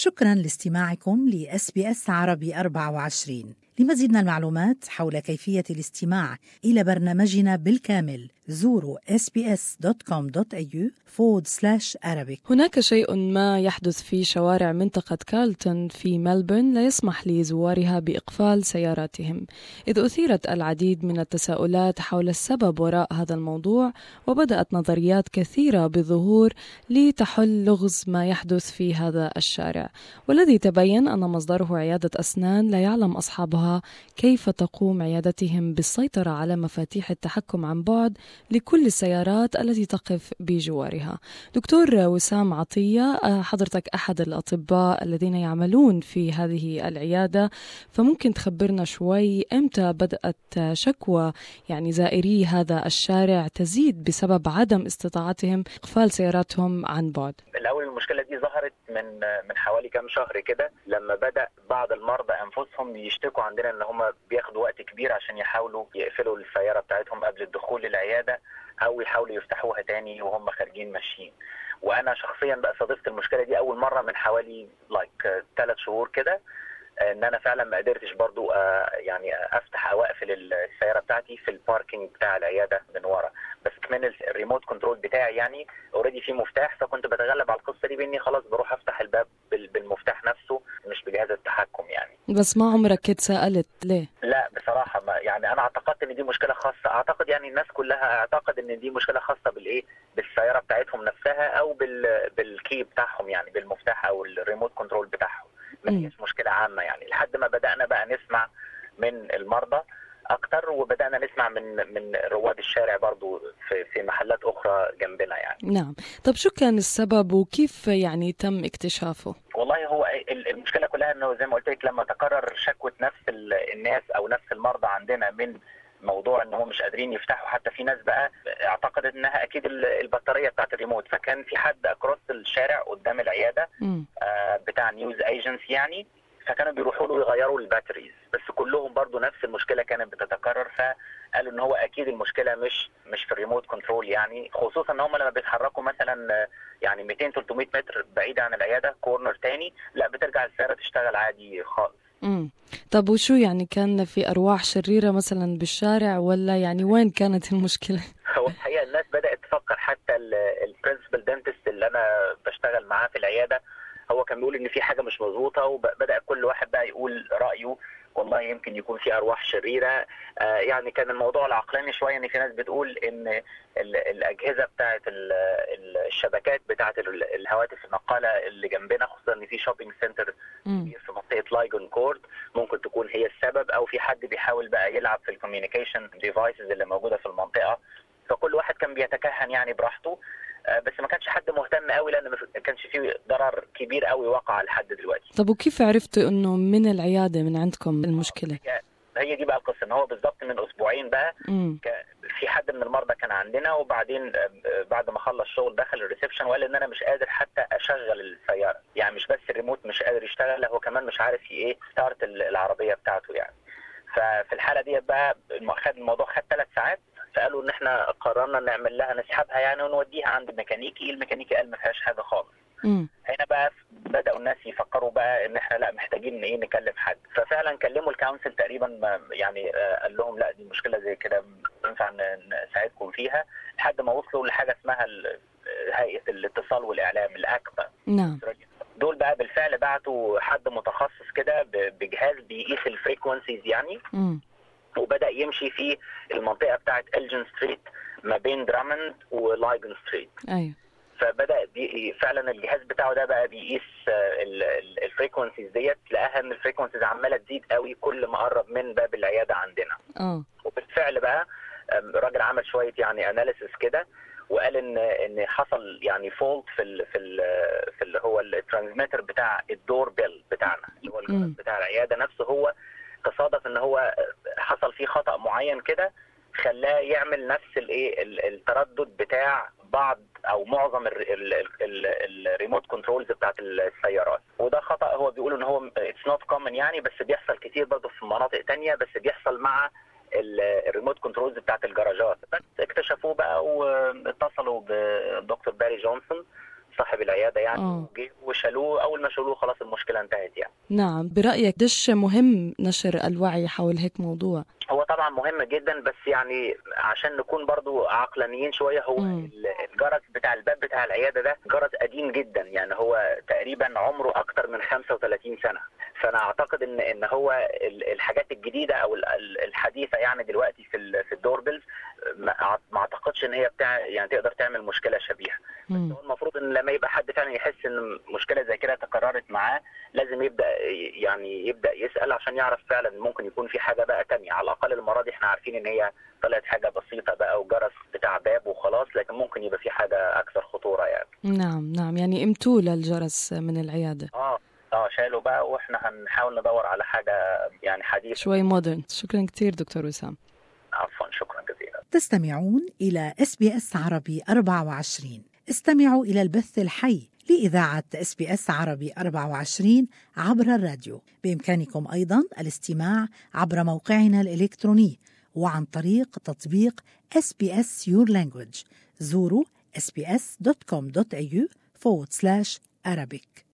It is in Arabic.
شكراً لاستماعكم لSBS عربي 24. لمزيد من المعلومات حول كيفية الاستماع إلى برنامجنا بالكامل زوروا sbs.com.au/Arabic. هناك شيء ما يحدث في شوارع منطقة كارلتون في ملبورن لا يسمح لزوارها بإقفال سياراتهم، إذ أثيرت العديد من التساؤلات حول السبب وراء هذا الموضوع، وبدأت نظريات كثيرة بالظهور لتحل لغز ما يحدث في هذا الشارع، والذي تبين أن مصدره عيادة أسنان لا يعلم أصحابها كيف تقوم عيادتهم بالسيطرة على مفاتيح التحكم عن بعد لكل السيارات التي تقف بجوارها. دكتور وسام عطية، حضرتك أحد الأطباء الذين يعملون في هذه العيادة، فممكن تخبرنا شوي إمتى بدأت شكوى زائري هذا الشارع تزيد بسبب عدم استطاعتهم إقفال سياراتهم عن بعد؟ الأول المشكلة دي ظهرت من حوالي كام شهر كده، لما بدأ بعض المرضى أنفسهم يشتكوا عندنا إن هم بياخدوا وقت كبير عشان يحاولوا يقفلوا السيارة بتاعتهم قبل الدخول للعيادة، أو يحاولوا يفتحوها تاني وهم خارجين ماشيين. وأنا شخصيا بقى صادفت المشكلة دي أول مرة من حوالي 3 شهور كده، ان انا فعلا ما قدرتش برضو افتح او اقفل السياره بتاعتي في الباركينج بتاع العياده من ورا، بس كمان الريموت كنترول بتاعي اوريدي فيه مفتاح، فكنت بتغلب على القصه دي باني خلاص بروح افتح الباب بالمفتاح نفسه مش بجهاز التحكم بس ما عمرك كنت سألت ليه؟ لا بصراحه ما انا اعتقدت ان دي مشكله خاصه، اعتقد الناس كلها اعتقد ان دي مشكله خاصه بالسياره بتاعتهم نفسها، او بالكي بتاعهم بالمفتاح او الريموت كنترول بتاعهم، ما هيش مشكلة عامة لحد ما بدأنا بقى نسمع من المرضى أكتر، وبدأنا نسمع من رواد الشارع برضو في محلات أخرى جنبنا نعم. طب شو كان السبب وكيف تم اكتشافه؟ والله هو المشكلة كلها إنه زي ما قلت لك، لما تكرر شكوى نفس الناس أو نفس المرضى عندنا من موضوع إنهم مش قادرين يفتحوا، حتى في ناس بقى اعتقدت إنها أكيد البطارية بتاعت الريموت، فكان في حد أكروس الشارع قدام العيادة بتاع نيوز ايجنسي فكانوا بيروحوا له يغيروا الباتريز، بس كلهم برضو نفس المشكلة كانت بتتكرر، فقالوا ان هو اكيد المشكلة مش في الريموت كنترول، خصوصا ان هم لما بيتحركوا مثلا 200 300 متر بعيد عن العيادة كورنر تاني، لا بترجع السيارة تشتغل عادي خالص. طب وشو كان في أرواح شريرة مثلا بالشارع، ولا وين كانت المشكلة؟ هو الحقيقة الناس بدأت تفكر، حتى البرنسبل دنتست اللي أنا بشتغل معاه في العيادة هو كان بيقول إن في حاجة مش مظبوطة، وبدأ كل واحد بقى يقول رأيه، والله يمكن يكون في أرواح شريرة. كان الموضوع العقلاني شوية، إن في ناس بتقول إن الأجهزة بتاعة الشبكات بتاعة الهواتف النقالة اللي جنبنا، خصوصا إن في شوبينج سنتر كبير في منطقة لايجون كورد، ممكن تكون هي السبب، أو في حد بيحاول بقى يلعب في الكوميونيكيشن ديفايسز اللي موجودة في المنطقة، فكل واحد كان بيتكهن براحته، بس ما كانش حد مهتم قوي، لأن ما كانش فيه ضرر كبير قوي وقع لحد دلوقتي. طب وكيف عرفتوا إنه من العيادة من عندكم المشكلة؟ هي دي بقى القصة، إن هو بالضبط من أسبوعين بقى في حد من المرضى كان عندنا، وبعدين بعد ما خلص شغل دخل الريسبشن وقال إن أنا مش قادر حتى أشغل السيارة، مش بس الريموت مش قادر يشتغل، لا هو كمان مش عارف ستارت العربية بتاعته ففي الحالة دي بقى الموضوع خد 3 ساعات، فقالوا ان احنا قررنا نعمل لها نسحبها ونوديها عند الميكانيكي قال ما فيهاش حاجه خالص. هنا بقى بداوا الناس يفكروا بقى ان احنا لا محتاجين نكلم حد، ففعلا كلموا الكونسل تقريبا، قال لهم لا دي مشكله زي كده ينفع نساعدكم فيها، لحد ما وصلوا لحاجه اسمها هيئه الاتصال والاعلام الاكبا. نعم. دول بقى بالفعل بعتوا حد متخصص كده بجهاز بيقيس الفريكونسيز وبدأ يمشي في المنطقة بتاعت إلجن ستريت ما بين دراموند ولايجن ستريت. أيوة. فبدأ فعلا الجهاز بتاعه ده بقى بيقيس الفريكونسيز ديت، لقاها ان الفريكونسيز عمالة تزيد قوي كل ما قرب من باب العيادة عندنا. وبالفعل بقى الراجل عمل شوية اناليسيس كده، وقال ان حصل فولت في اللي هو الترانسميتر بتاع الدور بيل بتاعنا، اللي هو الجهاز بتاع العيادة نفسه، هو تصادف ان هو حصل فيه خطأ معين كده خلاه يعمل نفس التردد بتاع بعض او معظم الريموت كنترولز بتاعت السيارات، وده خطأ هو بيقولوا ان هو اتس نوت كومن بس بيحصل كتير برضه في مناطق تانية، بس بيحصل مع الريموت كنترولز بتاعت الجراجات. بس اكتشفوه بقى واتصلوا بدكتور باري جونسون صاحب العياده يعني وشالوه. اول ما شالوه خلاص المشكله انتهت يعني. نعم، برايك قديش مهم نشر الوعي حول هيك موضوع؟ هو طبعا مهم جدا، بس يعني عشان نكون برضو عقلانيين شويه، هو الجرس بتاع الباب بتاع العياده ده جرس قديم جدا، يعني هو تقريبا عمره اكتر من 35 سنه. فانا اعتقد ان هو الحاجات الجديده او الحديثه يعني دلوقتي في الدوربلز ما اعتقدش ان هي يعني تقدر تعمل مشكله شبيهه. بس هو المفروض ان لما يبقى حد فعلا يحس ان مشكله زي كده تكررت معاه، لازم يبدا يسال عشان يعرف فعلا ممكن يكون في حاجه بقى تانية. على الاقل المره دي احنا عارفين ان هي طلعت حاجه بسيطه بقى وجرس بتاع باب وخلاص، لكن ممكن يبقى في حاجه اكثر خطوره يعني. نعم، يعني امتوا للجرس من العياده. شالوا بقى، واحنا هنحاول ندور على حاجه يعني حديثه شوي مودرن. شكرا كتير دكتور وسام. عفوا، شكرا جزيلا. تستمعون إلى SBS عربي 24. استمعوا إلى البث الحي لإذاعة SBS عربي 24 عبر الراديو. بإمكانكم أيضا الاستماع عبر موقعنا الإلكتروني وعن طريق تطبيق SBS Your Language. زوروا sbs.com.au/Arabic.